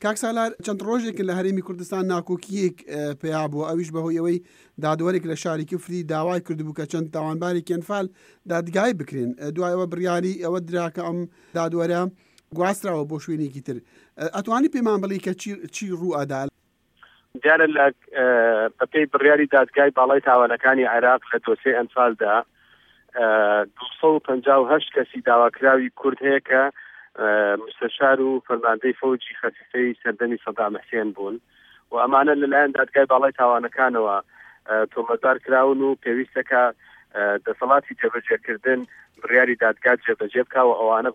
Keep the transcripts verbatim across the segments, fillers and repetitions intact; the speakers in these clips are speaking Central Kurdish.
کاک سالار چەند ڕۆژێکن لە هەرێمی کوردستان ناکۆکیەک پێیا بووە، ئەویش بەهۆی ئەوەی دادوەرێک لە شاری کفری داوای کردبوو کە چەند تاوانبارێکی ئەنفال دادگای بکرێن، دوایەوە بڕیاری ئەوە دراکە ئەم دادوەرە گواستراوە بۆ شوێنێکی تر. ئەتوانی پێمان بڵێ کە چی ڕوو ئەدا؟ دیارە لە بەپێی بڕیاری دادگای باڵای تاوانەکانی عێراق لە دۆسێ ئەنفالدا دووسەد و پەنجا و هەشت کەسی داواکراوی کورد هەیە کە مستەشار و فەرماندەی فەوجی خەفیفەی سەردەمی سەدام حوسێن بوون و ئەمانە لەلایەن دادگای باڵای تاوانەکانەوە تۆمەتبار کراون و پێویستەکە دەسەڵاتی جێبەجێکردن بڕیاری دادگا جێبەجێ بکا و ئەوانە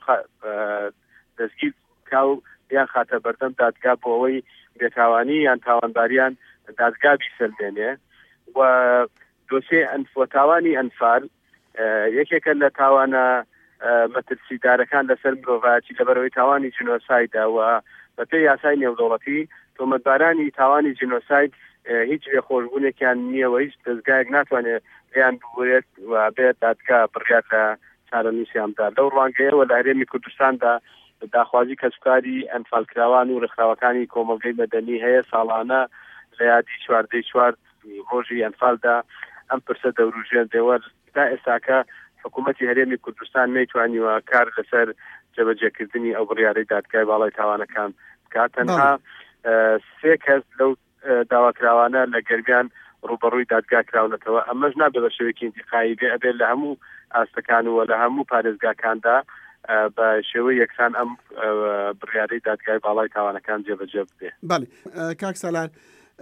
دەستگیر بکا و یان خاتە بەردەم دادگا بۆ ئەوەی بێتاوانی یان تاوانباریان دادگا بیسەلمێنێ. و دۆسێ تاوانی ئەنفال یەکێکە لە تاوانە مەترسیدارەکان لەسەر مرۆڤایەتی لەبەرەوەی تاوانی جنۆسایددا و بەپێی یاسای نێودەوڵەتی تۆمەتبارانی تاوانی جنۆساید هیچ لێخۆشبوونێکیان نییە و هیچ دەستگایەک ناتوانێت لیان بگوێت و بێت دادگا بڕیار لە چارەنووسیاندا. لەو ڕوانگەیەوە لە هەرێمی کوردستاندا داخوازی کەسوکاری ئەنفالکراوان و ڕێکخراوەکانی کۆمەلگەی مەدەنی هەیە ساڵانە لە یادی چواردەی چوار ڕۆژی ئەنفالدا ئەم پرسە دەوروژێنرێەوە. تا ئێستاکە حکوومەتی هەرێمی کوردستان نەیتوانیوە کار لەسەر جێبەجێکردنی ئەو بڕیارەی دادگای باڵای تاوانەکان بکات. تەنها سێ کەس لەو داواکراوانە لە گەرمیان ڕوبەڕووی دادگا کراونەتەوە. ئەمەش نابێت بە شێوەیەکی ئینتیقایی بێ، ئەبێت لە هەموو ئاستەکان و لە هەموو پارێزگاکاندا بە شێوەی یەکسان ئەم بڕیارەی دادگای باڵای تاوانەکان جێبەجێ بێ. بەڵێ کاک سالار،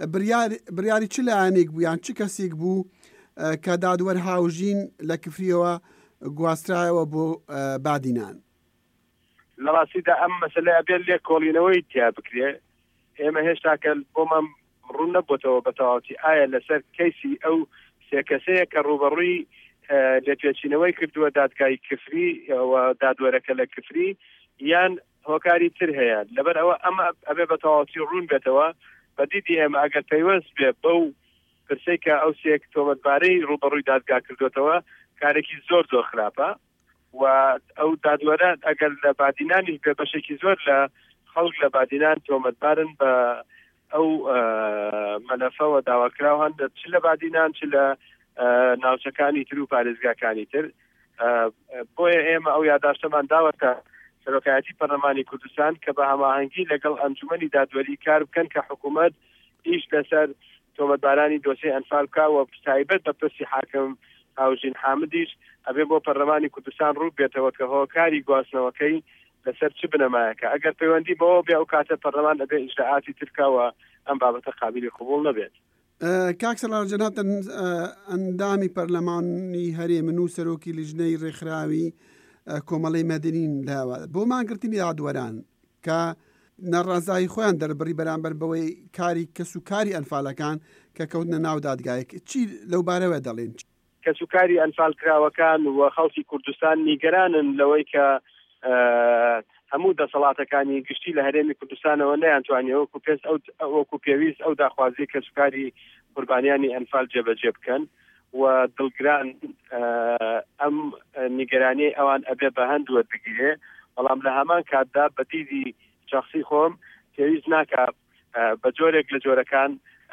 بڕیاری چ لایەنێک بوو یان چ کەسێک بوو کە دادوەر هاوژین لە کفریەوە گواسترایەوە بۆ بادینان؟ لە ڕاستیدا ئەم مەسەلە ئەبێت لێ کۆڵینەوەی تیا بکرێ. ئێمە هێشتا کە بۆمان ڕوو نەبووتەوە بە تەواوەتی ئایا لەسەر کەیسی ئەو سێ کەسەیە کە ڕوبەڕووی لە پێچینەوەی کردووە دادگای کفری و دادوەرەکە لە کفری یان هۆکاری تر هەیە. لەبەر ئەوە ئەمە ئەبێ بە تەواوەتی ڕوون بێتەوە. بەدیدی ئێمە ئەگەر پەیوەست بێ بەو پرسەی کە ئەو سێک تۆمەتبارەی ڕوبەڕووی دادگا کردوێتەوە کارێکی زۆر زۆر خراپە و ئەو دادوەرە ئەگەر لە بادینانی بێ بەشێکی زۆر لە خەڵک لە بادینان تۆمەتبارن بە ئەو مەلەفەوە داواکراو هەن چ لە بادینان چ لە ناوچەکانی تر و پارێزگاکانی تر. بۆیە ئێمە ئەو یادداشتەمان داوەتە سەرۆکایەتی پەرلەمانی کوردستان کە بە هەماهەنگی لەگەڵ ئەنجومەنی دادوەری کار بکەن کە حکوومەت ئیش لەسەر تۆمەتبارانی دۆسێ ئەنفال بکا و تایبەت بە پرسی حاکم هاوژین حامدیش ئەبێ بۆ پەرلەمانی کوردستان ڕوو بێتەوە کە هۆکاری گواستنەوەکەی لەسەر چ بنەمایەکە. ئەگەر پەیوەندی بەوە بێ ئەو کاتە پەرلەمان ئەبێ ئیجراعاتی ترکاوە ئەم بابەتە قابلی قبول نەبێت. کاک سالار جەنابەت ئەندامی پەرلەمانی هەرێمن و سەرۆکی لیژنەی ڕێکخراوی کۆمەڵەی مەدەنین لاوە بۆ مانگرتنی دادوەران کە نەڕازایی خۆیان دەربڕی بەرامبەر بەوەی کاری کەسوکاری ئەنفالەکان کە کەوتنە ناو دادگایەک. چی لەو بارەوە دەڵێن؟ کەسوکاری ئەنفال کراوەکان و خەڵکی کوردستان نیگەرانن لەوەی کە هەموو دەسەڵاتەکانی گشتی لە هەرێمی کوردستانەوە نەیانتوانێت وەکو پێست وەکو پێویست ئەو داخوازی کەسوکاری قوربانیانی ئەنفال جێبەجێ بکەن و دڵگران ئەم نیگەرانی ئەوان ئەبێ بە هەند وەربگیرێ. بەڵام لە هەمان کاتدا بە دیدی شخصی خۆم پێویست ناکە بە جۆرێک لە جۆرەکان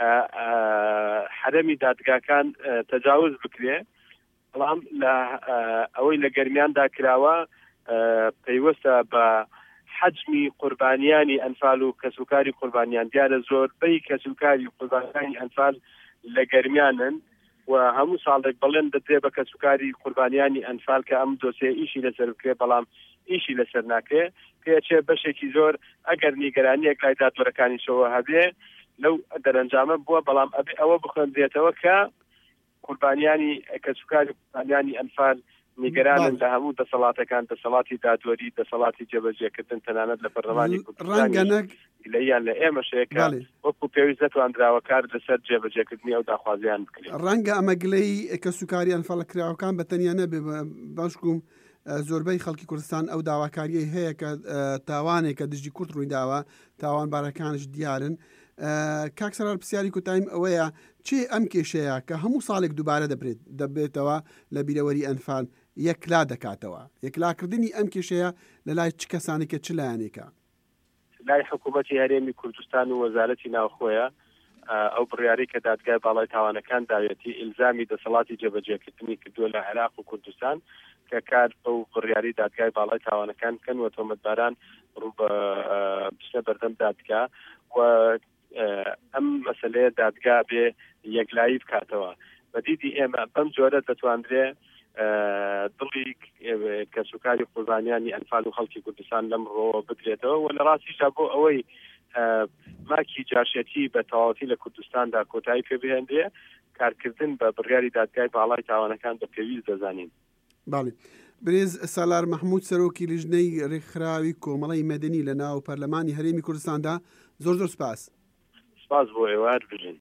حرەمی دادگاکان تەجاوز بکرێ. بەڵام لە ئەوەی لە گەرمیاندا کراوە پەیوەستە بە حەجمی قوربانیانی ئەنفال و کەسوکاری قوربانیان. دیارە زۆربەی کەسوکاری قوربانیانی ئەنفال لە گەرمیانن و هەموو ساڵێک بەڵێن دەدرێ بە کەسوکاری قوربانیانی ئەنفال کە ئەم دۆسێ ئیشی لەسەر بکرێ، بەڵام ئیشی لەسەر ناکرێ. پێچێ بەشێکی زۆر ئەگەر نیگەرانیەک لای دادوەرەکانیشەوە هەبێ لەو دەرەنجامە بووە، بەڵام ئەبێ ئەوە بخوێندرێتەوە کە قوربانیانی کەسوکاری قوربانیانی ئەنفال نیگەرانن لە هەموو دەسەڵاتەکان، دەسەڵاتی دادوەری، دەسەڵاتی جێبەجێکردن تەنانەت لە پەرلەمانی کوردستان لەیان لە ئێمەشەیەکە وەکو پێویست نەتواندراوە کار لەسەر جێبەجێکردنی ئەو داخوازیان بکرێت. ڕەنگە ئەمە گلەی کەسوکاری ئەنفال کراوەکان بەتەنیا نەبێ، باشکوم زۆربەی خەڵکی کوردستان ئەو داواکاریەی هەیە کە تاوانێک کە دژی کورد ڕووی داوە، تاوانبارەکانش دیارن. کاک سەرار پرسیاری کوتایم ئەوەیە چێ ئەم کێشەیە کە هەموو ساڵێک دووبارە دەبرێت دەبێتەوە لە بیرەوەری ئەنفال یەکلا دەکاتەوە. یەکلاکردنی ئەم کێشەیە لە لای چ کەسانێکە چ لایەنێکە؟ لای حکوومەتی هەرێمی کوردستان و وەزارەتی ناوخۆیە ئەو بڕیاری کە دادگای باڵای تاوانەکان داوێتی ئیلزامی دەسەڵاتی جێبەجێکردنی کردووە لە عێراق و کوردستان کە کار بەو بڕیاری دادگای باڵای تاوانەکان کەن و تۆمەتباران ڕوو بە بچنە بەردەم دادگا و ئەم مەسەلەیە دادگا بێ یەکلایی بکاتەوە. بەدیدی ئێمە بەم جۆرە دەتواندرێ دڵی کەسوکاری قوربانیانی ئەنفال و خەڵکی کوردستان لەم ڕۆ بدرێتەوە و لە ڕاستیشدا بۆ ئەوەی ماکی جاشەتی بە تەواوەتی لە کوردستاندا کۆتایی پێبهێندێ کارکردن بە بڕیاری دادگای باڵای تاوانەکان بە پێویست دەزانین. باڵێ برێز سالار مەحموود سەرۆکی لیژنەی ڕێکخراوی کۆمەڵی مەدەنی لە ناو پەرلەمانی هەرێمی کوردستاندا زۆر زۆر سپاس. سپاس بۆ ئێوە بژین.